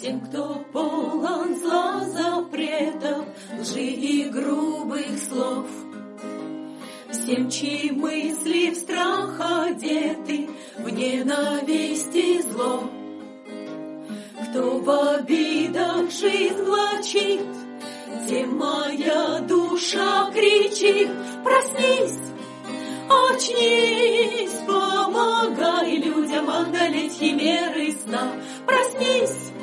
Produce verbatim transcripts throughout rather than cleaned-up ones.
Всем, кто полон зла, запретов, лжи и грубых слов. Всем, чьи мысли в страх одеты, в ненависть и зло. Кто в обидах жизнь влачит, тем моя душа кричит: проснись, очнись, помогай людям одолеть химеры сна. Проснись,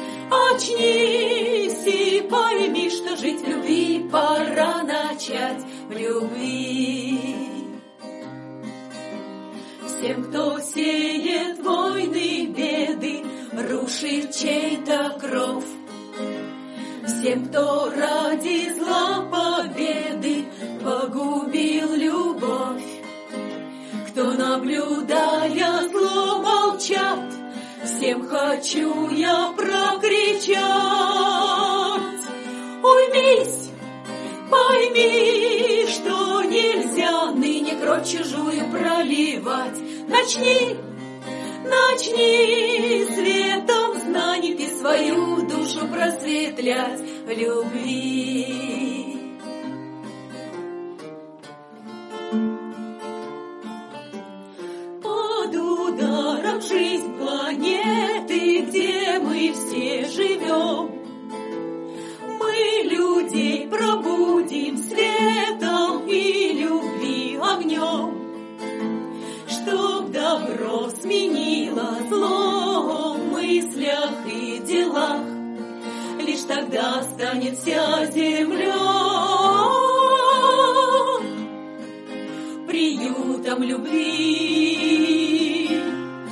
очнись и пойми, что жить в любви пора начать в любви. Всем, кто сеет войны, беды, рушит чей-то кров. Всем, кто ради зла победы погубил любовь. Кто, наблюдая зло, молчат, всем хочу я прокричать: уймись, пойми, что нельзя ныне кровь чужую проливать. Начни, начни светом знаний ты свою душу просветлять в любви. Под ударом жизнь планеты, где мы все живем, мы людей пробудим светом и любви огнем. Чтоб добро сменило зло в мыслях и делах, лишь тогда станет вся земля приютом любви,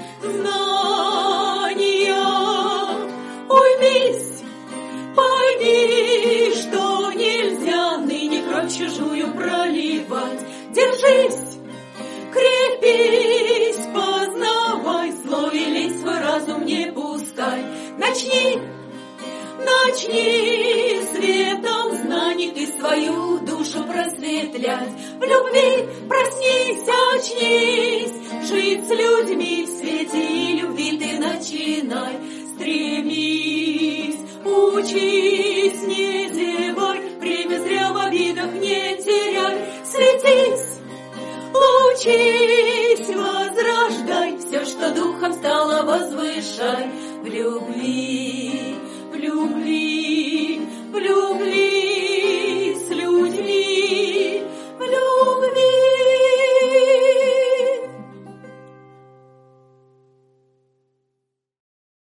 знания. Уймись, пойми, что нельзя ныне кровь чужую проливать. Держись, крепись, познавай зло и лезь в свой разум не пускай. Начни, начни светом знаний ты свою душу просветлять в любви. Проснись, очнись, жить с людьми в свете и любви ты начинай. Стремись, учись, не зевай, время зря в обидах не теряй. Светись, лучись, возрождай все, что духом стало, возвышай в любви, в любви, в любви.